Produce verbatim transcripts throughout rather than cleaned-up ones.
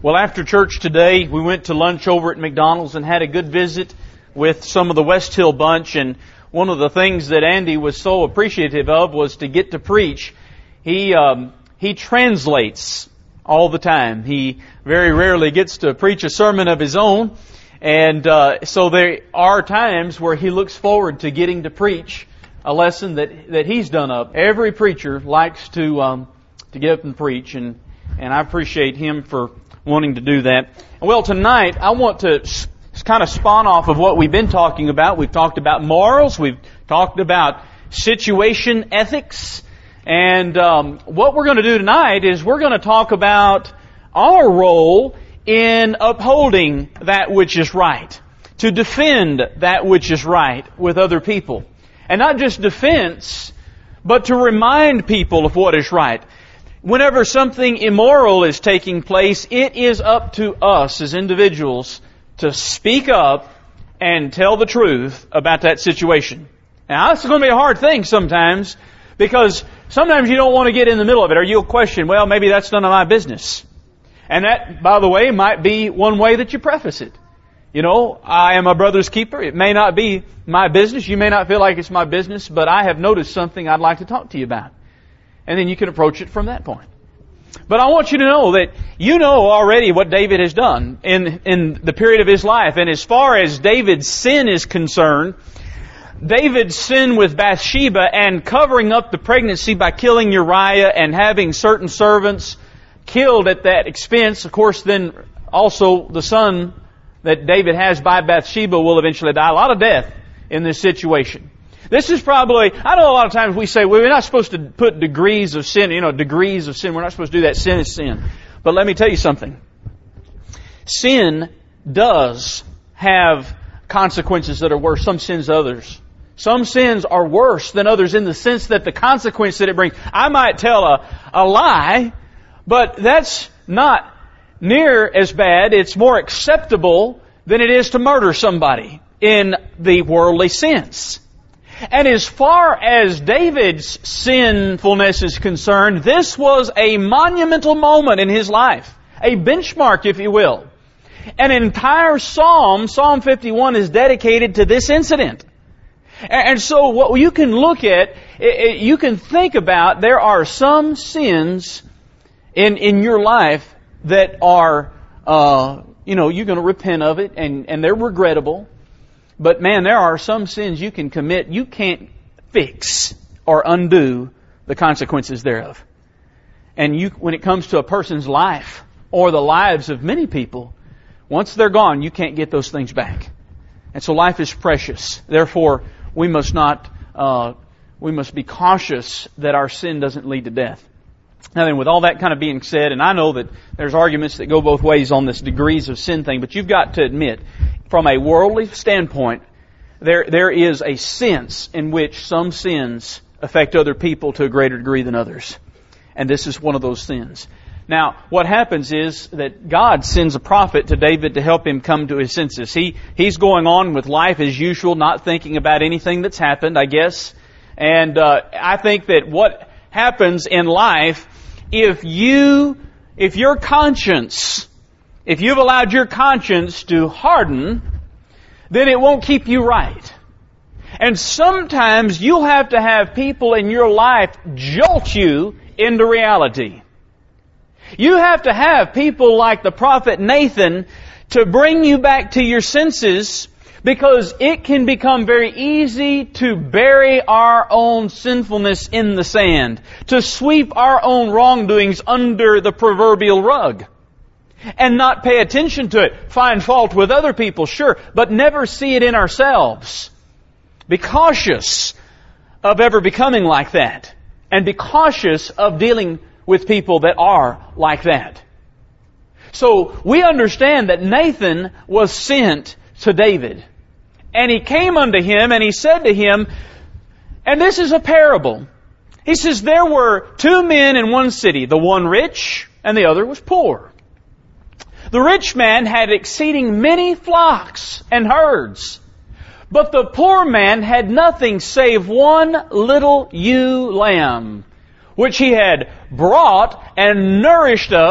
Well, after church today, we went to lunch over at McDonald's and had a good visit with some of the West Hill bunch. And one of the things that Andy was so appreciative of was to get to preach. He um, he translates all the time. He very rarely gets to preach a sermon of his own. And uh, so there are times where he looks forward to getting to preach a lesson that, that he's done up. Every preacher likes to um, to get up and preach, and, and I appreciate him for wanting to do that. Well, tonight I want to s- kind of spawn off of what we've been talking about. We've talked about morals. We've talked about situation ethics. And um, what we're going to do tonight is we're going to talk about our role in upholding that which is right, to defend that which is right with other people. And not just defense, but to remind people of what is right. Whenever something immoral is taking place, it is up to us as individuals to speak up and tell the truth about that situation. Now, it's going to be a hard thing sometimes, because sometimes you don't want to get in the middle of it, or you'll question, well, maybe that's none of my business. And that, by the way, might be one way that you preface it. You know, I am a brother's keeper. It may not be my business. You may not feel like it's my business, but I have noticed something I'd like to talk to you about. And then you can approach it from that point. But I want you to know that you know already what David has done in, in the period of his life. And as far as David's sin is concerned, David's sin with Bathsheba and covering up the pregnancy by killing Uriah and having certain servants killed at that expense. Of course, then also the son that David has by Bathsheba will eventually die. A lot of death in this situation. This is probably, I know a lot of times we say, well, we're not supposed to put degrees of sin, you know, degrees of sin. We're not supposed to do that. Sin is sin. But let me tell you something. Sin does have consequences that are worse. Some sins than others. Some sins are worse than others in the sense that the consequence that it brings. I might tell a, a lie, but that's not near as bad. It's more acceptable than it is to murder somebody in the worldly sense. And as far as David's sinfulness is concerned, this was a monumental moment in his life. A benchmark, if you will. An entire psalm, Psalm fifty-one, is dedicated to this incident. And so what you can look at, you can think about, there are some sins in, in your life that are, uh, you know, you're going to repent of it, and, and they're regrettable. But man, there are some sins you can commit, you can't fix or undo the consequences thereof. And you, when it comes to a person's life, or the lives of many people, once they're gone, you can't get those things back. And so life is precious. Therefore, we must not, uh, we must be cautious that our sin doesn't lead to death. Now then, with all that kind of being said, and I know that there's arguments that go both ways on this degrees of sin thing, but you've got to admit, from a worldly standpoint, there there is a sense in which some sins affect other people to a greater degree than others. And this is one of those sins. Now, what happens is that God sends a prophet to David to help him come to his senses. He He's going on with life as usual, not thinking about anything that's happened, I guess. And uh, I think that what happens in life, if you, if your conscience, if you've allowed your conscience to harden, then it won't keep you right. And sometimes you'll have to have people in your life jolt you into reality. You have to have people like the prophet Nathan to bring you back to your senses, because it can become very easy to bury our own sinfulness in the sand, to sweep our own wrongdoings under the proverbial rug, and not pay attention to it. Find fault with other people, sure, but never see it in ourselves. Be cautious of ever becoming like that, and be cautious of dealing with people that are like that. So we understand that Nathan was sent to David. And he came unto him and he said to him, and this is a parable. He says, there were two men in one city, the one rich and the other was poor. The rich man had exceeding many flocks and herds, but the poor man had nothing save one little ewe lamb, which he had brought and nourished up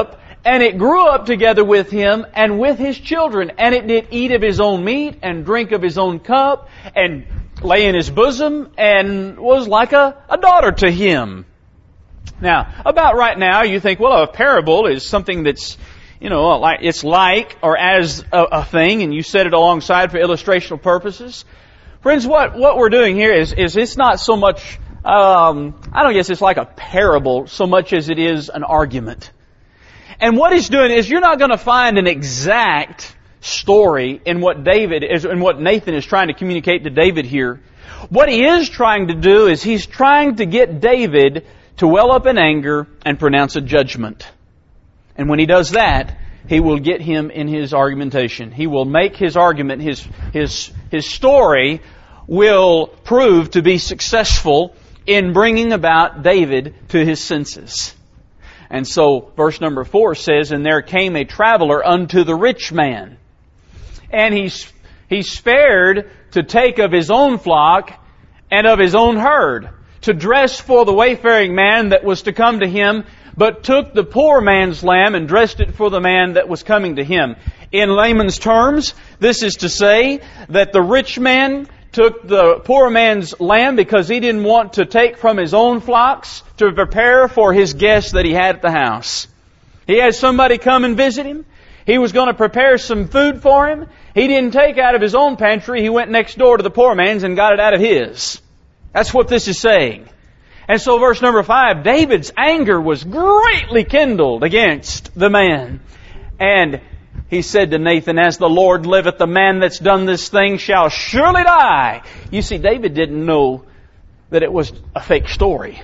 And it grew up together with him and with his children. And it did eat of his own meat and drink of his own cup and lay in his bosom and was like a, a daughter to him. Now, about right now, you think, well, a parable is something that's, you know, like it's like or as a, a thing, and you set it alongside for illustrational purposes. Friends, what, what we're doing here is, is it's not so much, um, I don't guess it's like a parable so much as it is an argument. And what he's doing is you're not going to find an exact story in what David is, in what Nathan is trying to communicate to David here. What he is trying to do is he's trying to get David to well up in anger and pronounce a judgment. And when he does that, he will get him in his argumentation. He will make his argument, his, his, his story will prove to be successful in bringing about David to his senses. And so, verse number four says, "And there came a traveler unto the rich man. And he, he spared to take of his own flock and of his own herd, to dress for the wayfaring man that was to come to him, but took the poor man's lamb and dressed it for the man that was coming to him." In layman's terms, this is to say that the rich man took the poor man's lamb because he didn't want to take from his own flocks to prepare for his guests that he had at the house. He had somebody come and visit him. He was going to prepare some food for him. He didn't take out of his own pantry. He went next door to the poor man's and got it out of his. That's what this is saying. And so verse number five, David's anger was greatly kindled against the man. And he said to Nathan, "As the Lord liveth, the man that's done this thing shall surely die." You see, David didn't know that it was a fake story.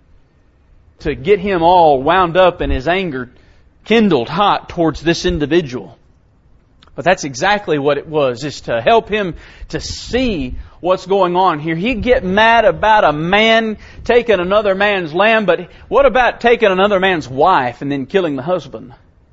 To get him all wound up and his anger kindled hot towards this individual. But that's exactly what it was, is to help him to see what's going on here. He'd get mad about a man taking another man's lamb, but what about taking another man's wife and then killing the husband?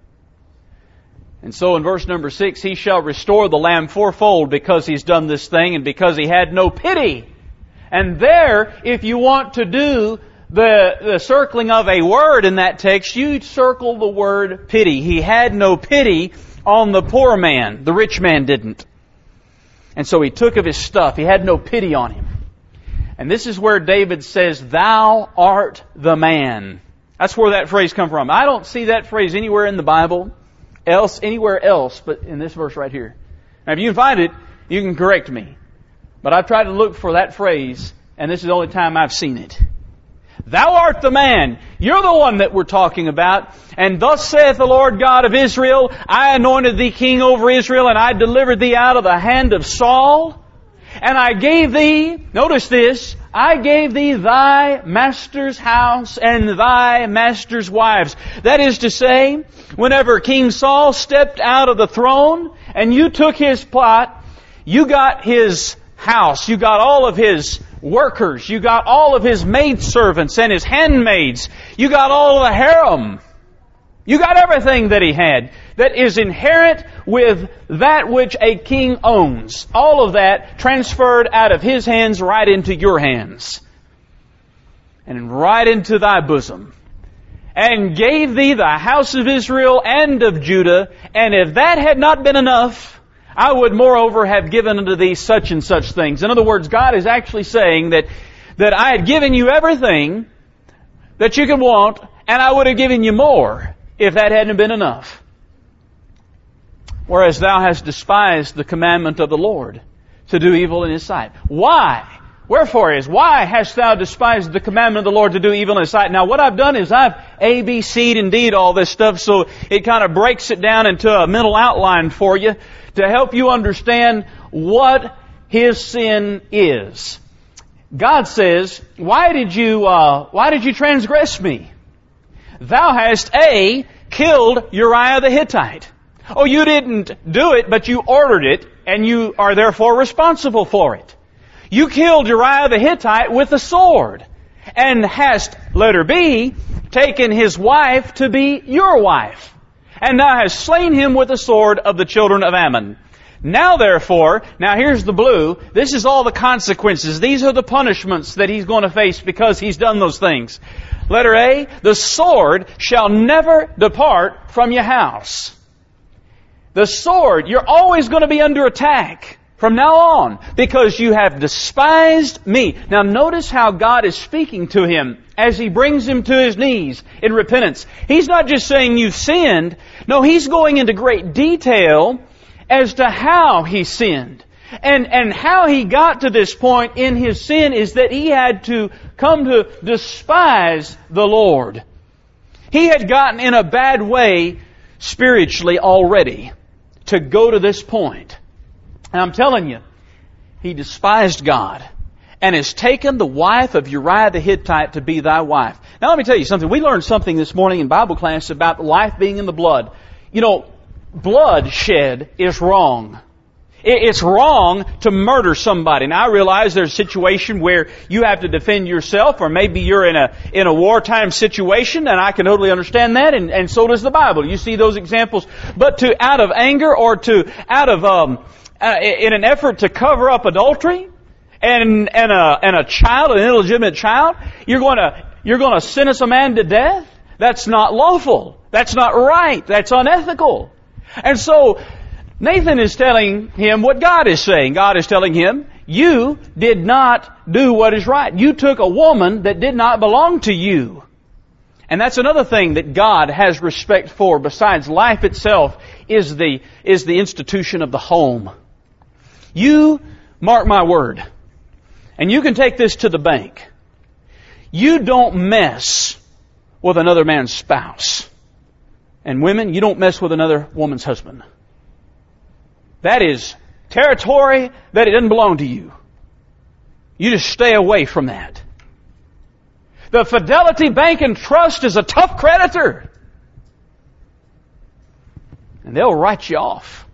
And so in verse number six, "He shall restore the lamb fourfold because he's done this thing and because he had no pity." And there, if you want to do the, the circling of a word in that text, you circle the word pity. He had no pity on the poor man. The rich man didn't. And so he took of his stuff. He had no pity on him. And this is where David says, "Thou art the man." That's where that phrase comes from. I don't see that phrase anywhere in the Bible. Else, anywhere else, but in this verse right here. Now, if you can find it, you can correct me. But I've tried to look for that phrase, and this is the only time I've seen it. Thou art the man. You're the one that we're talking about. "And thus saith the Lord God of Israel, I anointed thee king over Israel, and I delivered thee out of the hand of Saul. And I gave thee," notice this, "I gave thee thy master's house and thy master's wives." That is to say, whenever King Saul stepped out of the throne and you took his plot, you got his house, you got all of his workers, you got all of his maidservants and his handmaids, you got all of the harem. You got everything that he had that is inherent with that which a king owns. All of that transferred out of his hands right into your hands. And right into thy bosom. "And gave thee the house of Israel and of Judah. And if that had not been enough, I would moreover have given unto thee such and such things." In other words, God is actually saying that, that I had given you everything that you could want, and I would have given you more if that hadn't been enough. "Whereas thou hast despised the commandment of the Lord to do evil in His sight." Why? Wherefore is, why hast thou despised the commandment of the Lord to do evil in His sight? Now what I've done is I've A, B, C'd indeed all this stuff, so it kind of breaks it down into a mental outline for you to help you understand what his sin is. God says, why did you, uh, why did you transgress me? Thou hast A, killed Uriah the Hittite. Oh, you didn't do it, but you ordered it, and you are therefore responsible for it. You killed Uriah the Hittite with a sword, and hast, letter B, taken his wife to be your wife, and thou hast slain him with the sword of the children of Ammon. Now therefore, now here's the blue, this is all the consequences. These are the punishments that he's going to face because he's done those things. Letter A, the sword shall never depart from your house. The sword, you're always going to be under attack from now on because you have despised me. Now notice how God is speaking to him as he brings him to his knees in repentance. He's not just saying you've sinned. No, he's going into great detail as to how he sinned. And, and how he got to this point in his sin is that he had to come to despise the Lord. He had gotten in a bad way spiritually already to go to this point. And I'm telling you, he despised God and has taken the wife of Uriah the Hittite to be thy wife. Now let me tell you something. We learned something this morning in Bible class about life being in the blood. You know, bloodshed is wrong. It's wrong to murder somebody. Now I realize there's a situation where you have to defend yourself, or maybe you're in a in a wartime situation, and I can totally understand that, and, and so does the Bible. You see those examples. But to out of anger or to out of um uh, in an effort to cover up adultery and and a and a child, an illegitimate child, you're going to you're going to sentence a man to death. That's not lawful. That's not right. That's unethical. And so Nathan is telling him what God is saying. God is telling him, you did not do what is right. You took a woman that did not belong to you. And that's another thing that God has respect for besides life itself is the, is the institution of the home. You, mark my word, and you can take this to the bank. You don't mess with another man's spouse. And women, you don't mess with another woman's husband. That is territory that it doesn't belong to you. You just stay away from that. The Fidelity Bank and Trust is a tough creditor. And they'll write you off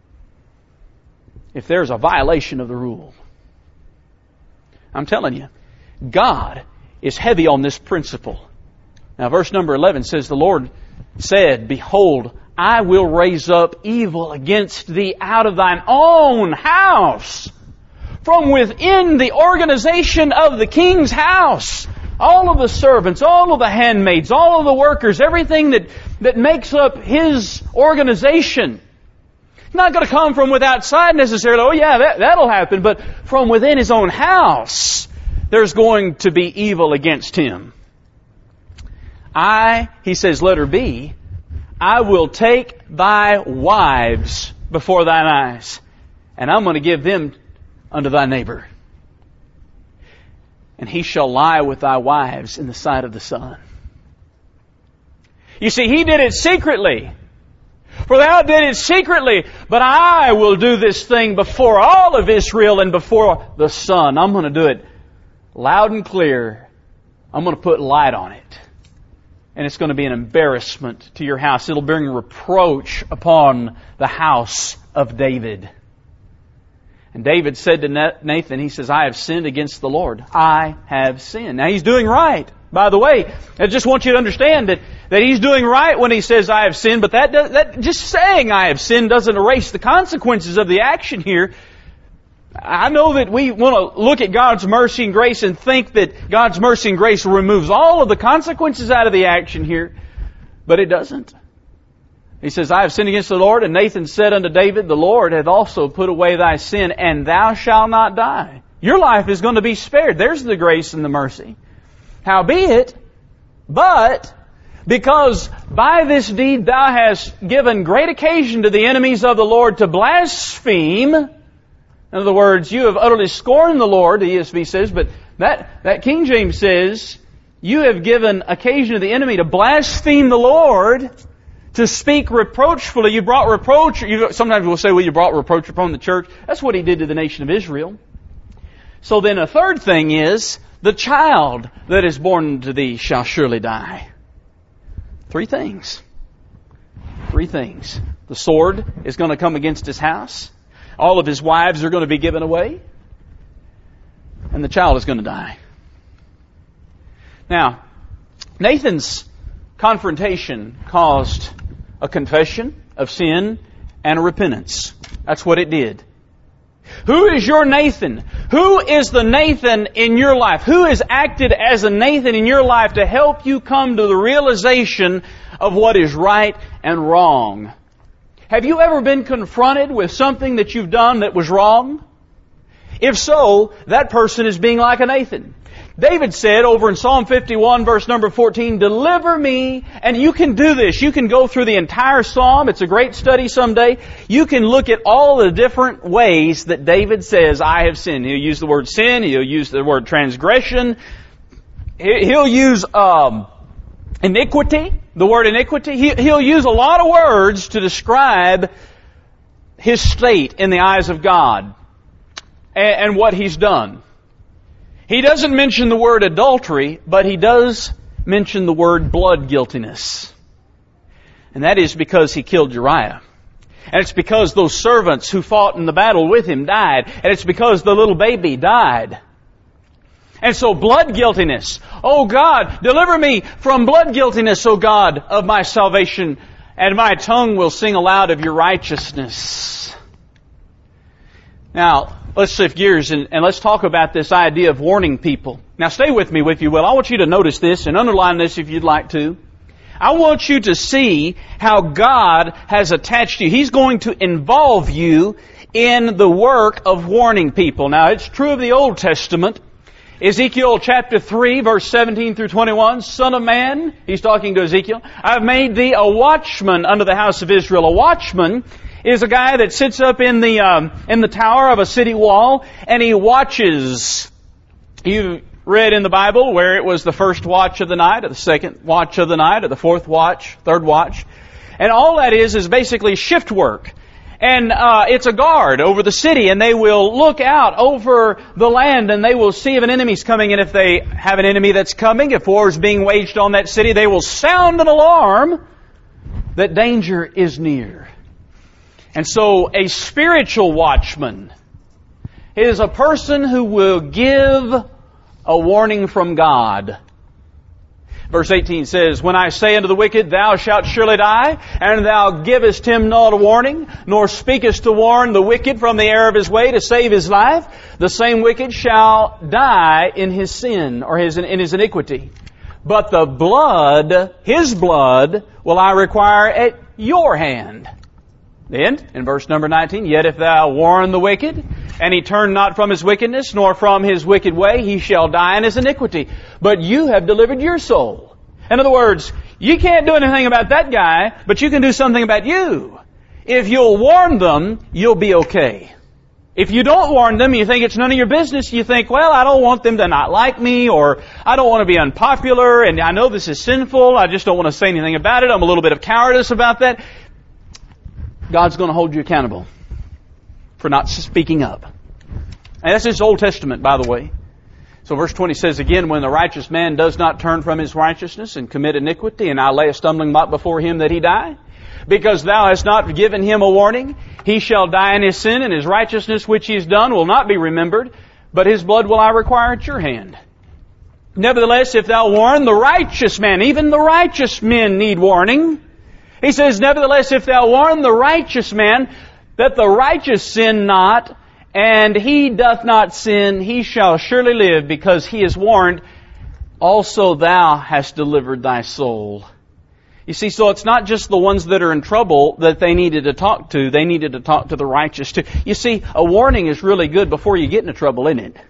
if there's a violation of the rule. I'm telling you, God is heavy on this principle. Now verse number eleven says, the Lord said, behold, I will raise up evil against thee out of thine own house, from within the organization of the king's house. All of the servants, all of the handmaids, all of the workers, everything that, that makes up his organization. It's not going to come from with outside necessarily. Oh yeah, that, that'll happen. But from within his own house, there's going to be evil against him. I, he says, letter B, I will take thy wives before thine eyes, and I'm going to give them unto thy neighbor. And he shall lie with thy wives in the sight of the sun. You see, he did it secretly. For thou did it secretly, but I will do this thing before all of Israel and before the sun. I'm going to do it loud and clear. I'm going to put light on it. And it's going to be an embarrassment to your house. It'll bring reproach upon the house of David. And David said to Nathan, he says, I have sinned against the Lord. I have sinned. Now he's doing right. By the way, I just want you to understand that, that he's doing right when he says I have sinned, but that, does, that just saying I have sinned doesn't erase the consequences of the action here. I know that we want to look at God's mercy and grace and think that God's mercy and grace removes all of the consequences out of the action here, but it doesn't. He says, I have sinned against the Lord, and Nathan said unto David, the Lord hath also put away thy sin, and thou shalt not die. Your life is going to be spared. There's the grace and the mercy. Howbeit, but because by this deed thou hast given great occasion to the enemies of the Lord to blaspheme. In other words, you have utterly scorned the Lord, the E S V says, but that, that King James says, you have given occasion to the enemy to blaspheme the Lord, to speak reproachfully. You brought reproach. You, sometimes we'll say, well, you brought reproach upon the church. That's what he did to the nation of Israel. So then a third thing is, the child that is born to thee shall surely die. Three things. Three things. The sword is going to come against his house. All of his wives are going to be given away. And the child is going to die. Now, Nathan's confrontation caused a confession of sin and a repentance. That's what it did. Who is your Nathan? Who is the Nathan in your life? Who has acted as a Nathan in your life to help you come to the realization of what is right and wrong? Have you ever been confronted with something that you've done that was wrong? If so, that person is being like a Nathan. David said over in Psalm fifty-one, verse number fourteen, deliver me, and you can do this. You can go through the entire Psalm. It's a great study someday. You can look at all the different ways that David says, I have sinned. He'll use the word sin. He'll use the word transgression. He'll use um, iniquity, the word iniquity. He'll use a lot of words to describe his state in the eyes of God and what he's done. He doesn't mention the word adultery, but he does mention the word blood guiltiness. And that is because he killed Uriah. And it's because those servants who fought in the battle with him died. And it's because the little baby died. And so blood guiltiness. Oh God, deliver me from blood guiltiness, O God, of my salvation. And my tongue will sing aloud of your righteousness. Now, let's shift gears and, and let's talk about this idea of warning people. Now stay with me, if you will. I want you to notice this and underline this if you'd like to. I want you to see how God has attached you. He's going to involve you in the work of warning people. Now it's true of the Old Testament. Ezekiel chapter three, verse seventeen through twenty-one, Son of man, he's talking to Ezekiel, I've made thee a watchman unto the house of Israel. A watchman is a guy that sits up in the um, in the tower of a city wall and he watches. You read in the Bible where it was the first watch of the night, or the second watch of the night, or the fourth watch, third watch, and all that is is basically shift work. And uh, it's a guard over the city, and they will look out over the land, and they will see if an enemy's coming. And if they have an enemy that's coming, if war is being waged on that city, they will sound an alarm that danger is near. And so a spiritual watchman is a person who will give a warning from God. Verse eighteen says, when I say unto the wicked, thou shalt surely die, and thou givest him not a warning, nor speakest to warn the wicked from the error of his way to save his life, the same wicked shall die in his sin, or his, in his iniquity. But the blood, his blood, will I require at your hand. Then, in verse number nineteen, yet if thou warn the wicked, and he turn not from his wickedness, nor from his wicked way, he shall die in his iniquity. But you have delivered your soul. In other words, you can't do anything about that guy, but you can do something about you. If you'll warn them, you'll be okay. If you don't warn them, you think it's none of your business, you think, well, I don't want them to not like me, or I don't want to be unpopular, and I know this is sinful, I just don't want to say anything about it, I'm a little bit of cowardice about that. God's going to hold you accountable for not speaking up. And that's just Old Testament, by the way. So verse twenty says again, when the righteous man does not turn from his righteousness and commit iniquity, and I lay a stumbling block before him that he die, because thou hast not given him a warning, he shall die in his sin, and his righteousness which he has done will not be remembered, but his blood will I require at your hand. Nevertheless, if thou warn the righteous man, even the righteous men need warning. He says, nevertheless, if thou warn the righteous man, that the righteous sin not, and he doth not sin, he shall surely live, because he is warned, also thou hast delivered thy soul. You see, so it's not just the ones that are in trouble that they needed to talk to, they needed to talk to the righteous too. You see, a warning is really good before you get into trouble, isn't it?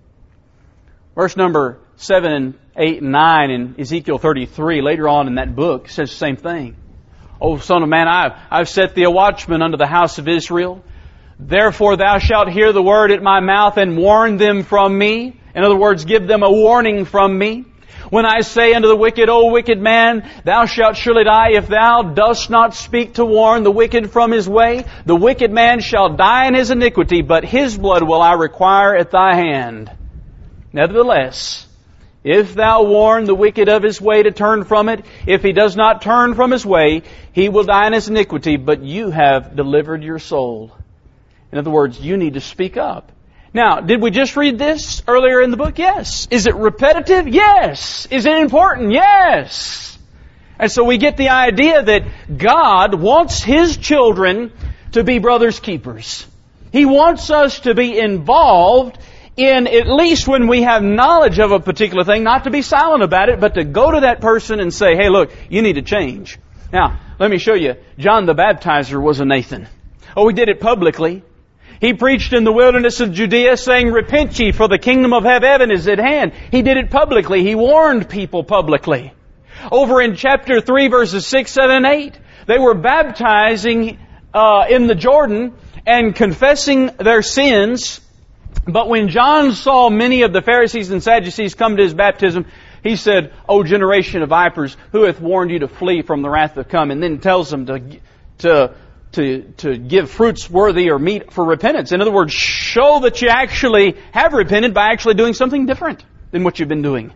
Verse number seven and eight and nine in Ezekiel thirty-three, later on in that book, says the same thing. O son of man, I've, I've set thee a watchman unto the house of Israel. Therefore thou shalt hear the word at my mouth and warn them from me. In other words, give them a warning from me. When I say unto the wicked, O wicked man, thou shalt surely die, if thou dost not speak to warn the wicked from his way, the wicked man shall die in his iniquity, but his blood will I require at thy hand. Nevertheless, if thou warn the wicked of his way to turn from it, if he does not turn from his way, he will die in his iniquity, but you have delivered your soul. In other words, you need to speak up. Now, did we just read this earlier in the book? Yes. Is it repetitive? Yes. Is it important? Yes. And so we get the idea that God wants His children to be brothers keepers. He wants us to be involved in, at least when we have knowledge of a particular thing, not to be silent about it, but to go to that person and say, hey, look, you need to change. Now, let me show you. John the Baptizer was a Nathan. Oh, he did it publicly. He preached in the wilderness of Judea saying, repent ye, for the kingdom of heaven is at hand. He did it publicly. He warned people publicly. Over in chapter three, verses six, seven, and eight, they were baptizing uh, in the Jordan and confessing their sins. But when John saw many of the Pharisees and Sadducees come to his baptism, he said, O generation of vipers, who hath warned you to flee from the wrath to come? And then tells them to to to to give fruits worthy or meet for repentance. In other words, show that you actually have repented by actually doing something different than what you've been doing.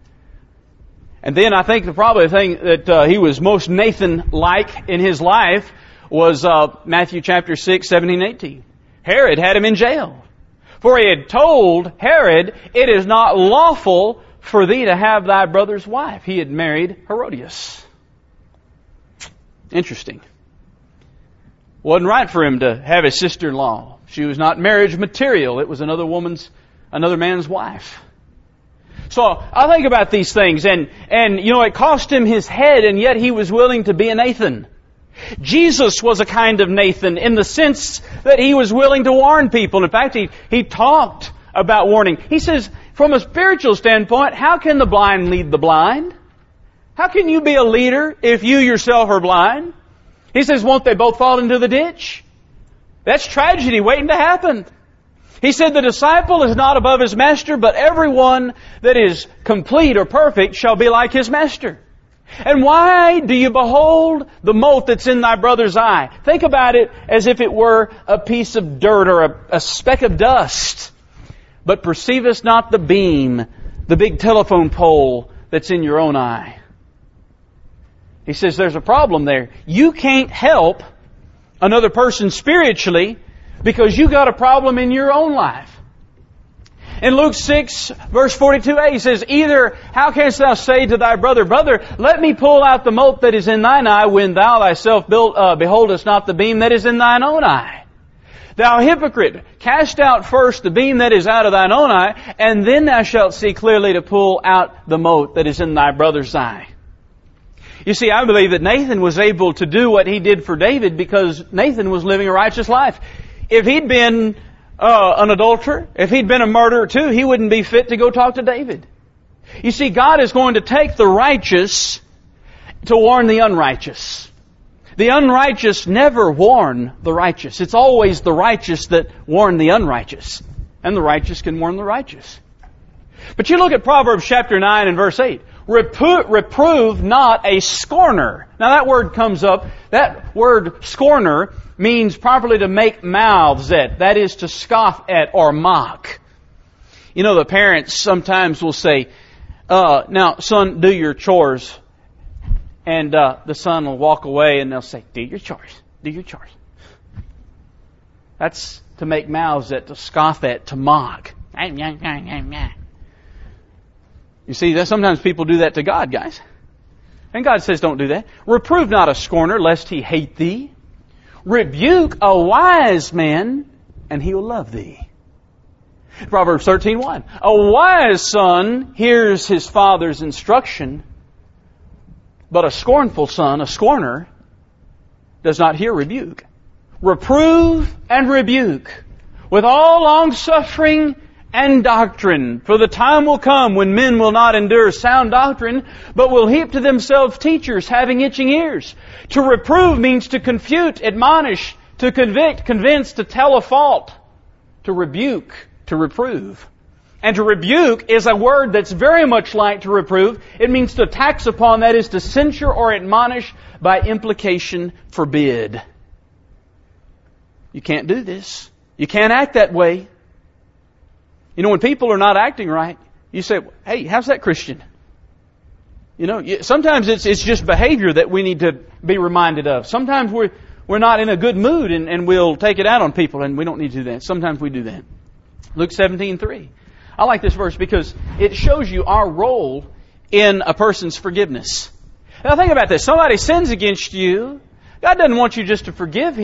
And then I think the probably the thing that uh, he was most Nathan-like in his life was uh, Matthew chapter six, seventeen, eighteen. Herod had him in jail. For he had told Herod, it is not lawful for thee to have thy brother's wife. He had married Herodias. Interesting. Wasn't right for him to have his sister-in-law. She was not marriage material. It was another woman's, another man's wife. So I think about these things, and, and you know, it cost him his head, and yet he was willing to be a Nathan. Jesus was a kind of Nathan in the sense that he was willing to warn people. In fact, he, he talked about warning. He says, from a spiritual standpoint, how can the blind lead the blind? How can you be a leader if you yourself are blind? He says, won't they both fall into the ditch? That's tragedy waiting to happen. He said, the disciple is not above his master, but everyone that is complete or perfect shall be like his master. And why do you behold the mote that's in thy brother's eye? Think about it as if it were a piece of dirt or a, a speck of dust. But perceivest not the beam, the big telephone pole that's in your own eye. He says there's a problem there. You can't help another person spiritually because you got a problem in your own life. In Luke six, verse forty-two a, he says, either how canst thou say to thy brother, brother, let me pull out the mote that is in thine eye, when thou thyself build, uh, beholdest not the beam that is in thine own eye? Thou hypocrite, cast out first the beam that is out of thine own eye, and then thou shalt see clearly to pull out the mote that is in thy brother's eye. You see, I believe that Nathan was able to do what he did for David because Nathan was living a righteous life. If he'd been uh, an adulterer, if he'd been a murderer too, he wouldn't be fit to go talk to David. You see, God is going to take the righteous to warn the unrighteous. The unrighteous never warn the righteous. It's always the righteous that warn the unrighteous. And the righteous can warn the righteous. But you look at Proverbs chapter nine and verse eight. Repro- reprove not a scorner. Now that word comes up. That word scorner means properly to make mouths at. That is to scoff at or mock. You know, the parents sometimes will say, uh, now son, do your chores. And uh, the son will walk away and they'll say, do your chores. Do your chores. That's to make mouths at, to scoff at, to mock. You see, that sometimes people do that to God, guys. And God says, don't do that. Reprove not a scorner, lest he hate thee. Rebuke a wise man, and he will love thee. Proverbs thirteen one. A wise son hears his father's instruction, but a scornful son, a scorner, does not hear rebuke. Reprove and rebuke with all long-suffering and doctrine. For the time will come when men will not endure sound doctrine, but will heap to themselves teachers having itching ears. To reprove means to confute, admonish, to convict, convince, to tell a fault. To rebuke, to reprove. And to rebuke is a word that's very much like to reprove. It means to tax upon, that is to censure or admonish, by implication forbid. You can't do this. You can't act that way. You know, when people are not acting right, you say, hey, how's that Christian? You know, sometimes it's it's just behavior that we need to be reminded of. Sometimes we're, we're not in a good mood and, and we'll take it out on people, and we don't need to do that. Sometimes we do that. Luke seventeen three. I like this verse because it shows you our role in a person's forgiveness. Now think about this. Somebody sins against you. God doesn't want you just to forgive him.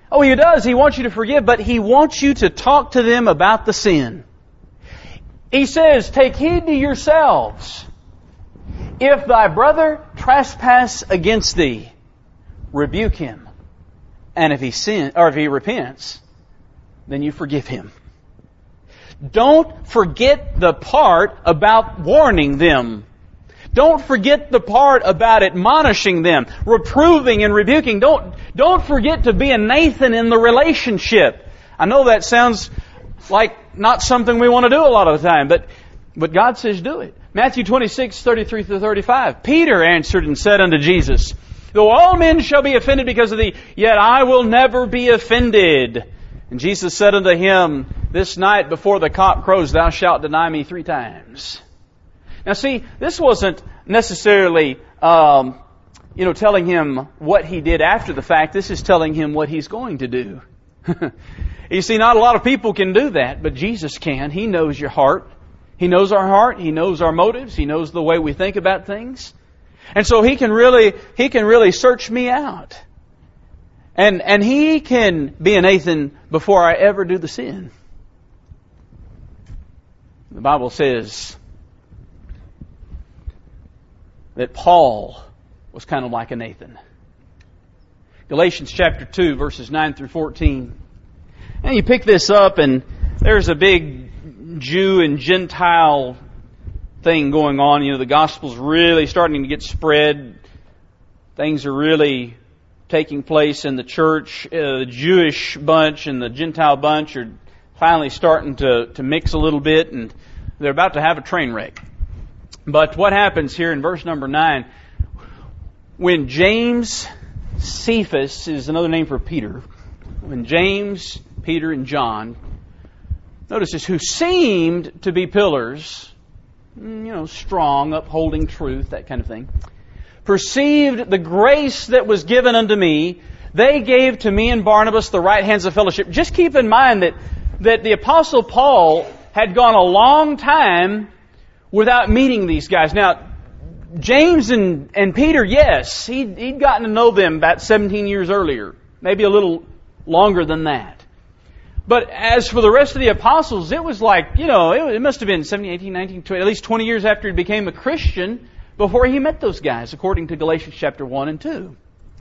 Oh, He does. He wants you to forgive, but He wants you to talk to them about the sin. He says, take heed to yourselves. If thy brother trespass against thee, rebuke him. And if he sin, or if he repents, then you forgive him. Don't forget the part about warning them. Don't forget the part about admonishing them, reproving and rebuking. Don't, don't forget to be a Nathan in the relationship. I know that sounds like not something we want to do a lot of the time, but, but God says do it. Matthew twenty-six, thirty-three through thirty-five. Peter answered and said unto Jesus, though all men shall be offended because of thee, yet I will never be offended. And Jesus said unto him, this night before the cock crows, thou shalt deny me three times. Now see, this wasn't necessarily, um, you know, telling him what he did after the fact. This is telling him what he's going to do. You see, not a lot of people can do that, but Jesus can. He knows your heart. He knows our heart. He knows our motives. He knows the way we think about things. And so He can really, He can really search me out. And, and He can be a Nathan before I ever do the sin. The Bible says that Paul was kind of like a Nathan. Galatians chapter two, verses nine through fourteen. And you pick this up and there's a big Jew and Gentile thing going on. You know, the gospel's really starting to get spread. Things are really taking place in the church. Uh, the Jewish bunch and the Gentile bunch are finally starting to, to mix a little bit, and they're about to have a train wreck. But what happens here in verse number nine, when James, Cephas is another name for Peter, when James, Peter, and John, notice this, who seemed to be pillars, you know, strong, upholding truth, that kind of thing, perceived the grace that was given unto me, they gave to me and Barnabas the right hands of fellowship. Just keep in mind that, that the Apostle Paul had gone a long time without meeting these guys. Now, James and, and Peter, yes, he'd, he'd gotten to know them about seventeen years earlier, maybe a little longer than that. But as for the rest of the apostles, it was like, you know, it, it must have been seventeen, eighteen, nineteen, twenty, at least twenty years after he became a Christian before he met those guys, according to Galatians chapter one and two.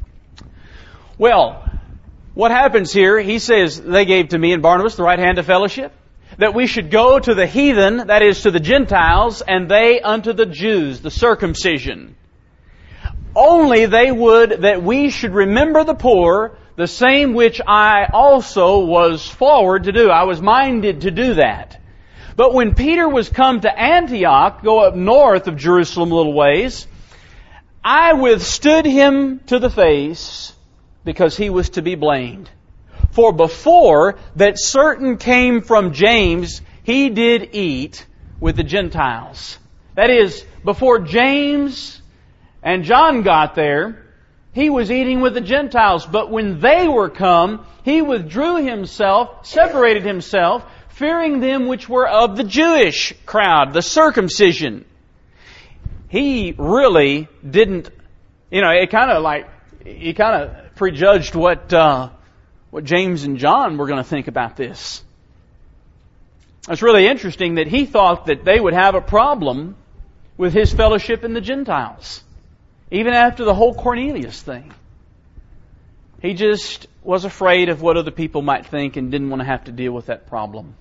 Well, what happens here? He says, they gave to me and Barnabas the right hand of fellowship, that we should go to the heathen, that is to the Gentiles, and they unto the Jews, the circumcision. Only they would that we should remember the poor, the same which I also was forward to do. I was minded to do that. But when Peter was come to Antioch, go up north of Jerusalem a little ways, I withstood him to the face, because he was to be blamed. For before that certain came from James, he did eat with the Gentiles. That is, before James and John got there, he was eating with the Gentiles. But when they were come, he withdrew himself, separated himself, fearing them which were of the Jewish crowd, the circumcision. He really didn't, you know, it kind of like, he kind of prejudged what uh, what James and John were going to think about this. It's really interesting that he thought that they would have a problem with his fellowship in the Gentiles, even after the whole Cornelius thing. He just was afraid of what other people might think and didn't want to have to deal with that problem.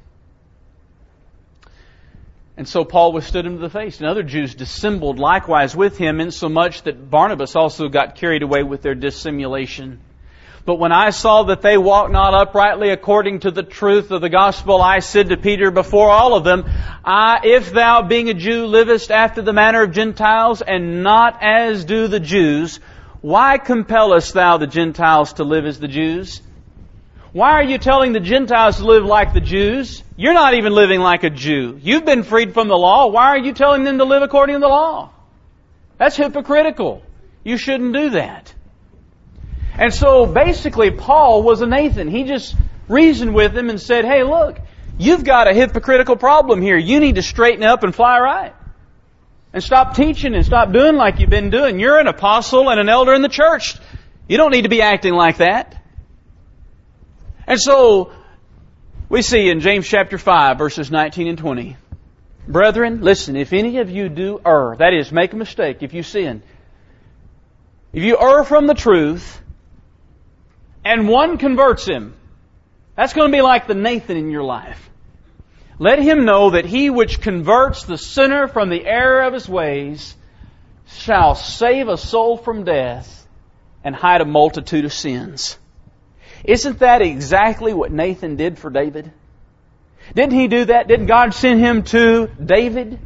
And so Paul withstood him to the face. And other Jews dissembled likewise with him, insomuch that Barnabas also got carried away with their dissimulation. But when I saw that they walked not uprightly according to the truth of the gospel, I said to Peter before all of them, I, if thou being a Jew livest after the manner of Gentiles, and not as do the Jews, why compellest thou the Gentiles to live as the Jews? Why are you telling the Gentiles to live like the Jews? You're not even living like a Jew. You've been freed from the law. Why are you telling them to live according to the law? That's hypocritical. You shouldn't do that. And so basically Paul was a Nathan. He just reasoned with them and said, hey, look, you've got a hypocritical problem here. You need to straighten up and fly right. And stop teaching and stop doing like you've been doing. You're an apostle and an elder in the church. You don't need to be acting like that. And so, we see in James chapter five, verses nineteen and twenty, brethren, listen, if any of you do err, that is, make a mistake, if you sin, if you err from the truth, and one converts him, that's going to be like the Nathan in your life. Let him know that he which converts the sinner from the error of his ways shall save a soul from death and hide a multitude of sins. Isn't that exactly what Nathan did for David? Didn't he do that? Didn't God send him to David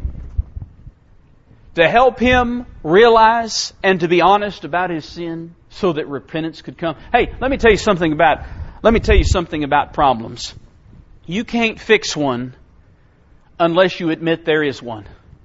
to help him realize and to be honest about his sin so that repentance could come? Hey, let me tell you something about let me tell you something about problems. You can't fix one unless you admit there is one.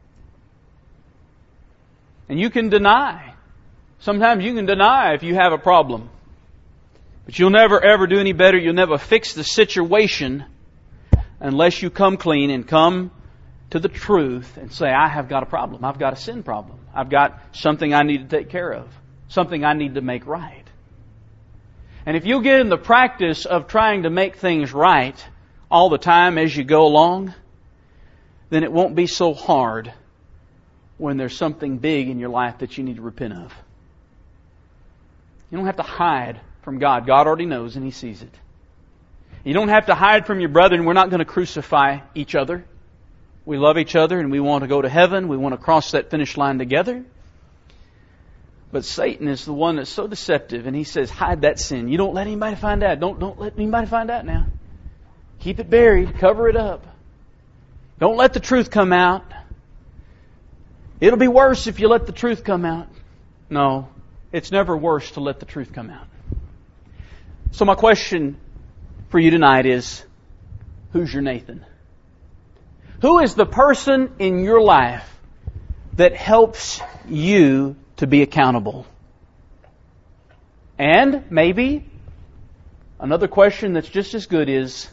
And you can deny. Sometimes you can deny if you have a problem. But you'll never ever do any better. You'll never fix the situation unless you come clean and come to the truth and say, I have got a problem. I've got a sin problem. I've got something I need to take care of. Something I need to make right. And if you'll get in the practice of trying to make things right all the time as you go along, then it won't be so hard when there's something big in your life that you need to repent of. You don't have to hide from God. God already knows and He sees it. You don't have to hide from your brother, and we're not going to crucify each other. We love each other and we want to go to heaven. We want to cross that finish line together. But Satan is the one that's so deceptive, and he says, hide that sin. You don't let anybody find out. Don't, don't let anybody find out now. Keep it buried. Cover it up. Don't let the truth come out. It'll be worse if you let the truth come out. No, it's never worse to let the truth come out. So my question for you tonight is, who's your Nathan? Who is the person in your life that helps you to be accountable? And maybe another question that's just as good is,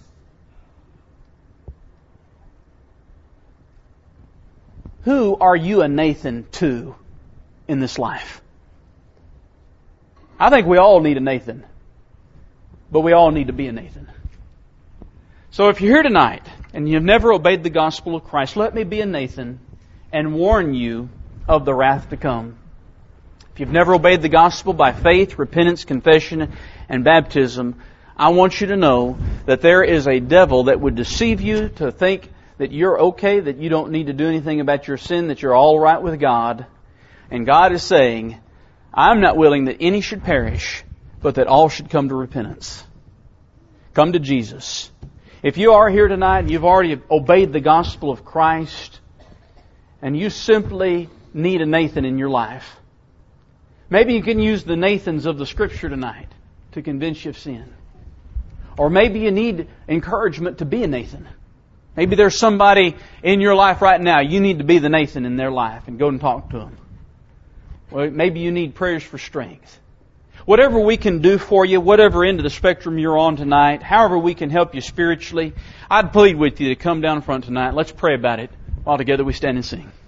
who are you a Nathan to in this life? I think we all need a Nathan, but we all need to be a Nathan. So if you're here tonight and you've never obeyed the gospel of Christ, let me be a Nathan and warn you of the wrath to come. If you've never obeyed the gospel by faith, repentance, confession, and baptism, I want you to know that there is a devil that would deceive you to think that you're okay, that you don't need to do anything about your sin, that you're all right with God. And God is saying, I'm not willing that any should perish, but that all should come to repentance. Come to Jesus. If you are here tonight and you've already obeyed the gospel of Christ, and you simply need a Nathan in your life, maybe you can use the Nathans of the Scripture tonight to convince you of sin. Or maybe you need encouragement to be a Nathan. Maybe there's somebody in your life right now, you need to be the Nathan in their life and go and talk to them. Well, maybe you need prayers for strength. Whatever we can do for you, whatever end of the spectrum you're on tonight, however we can help you spiritually, I'd plead with you to come down front tonight. Let's pray about it while together we stand and sing.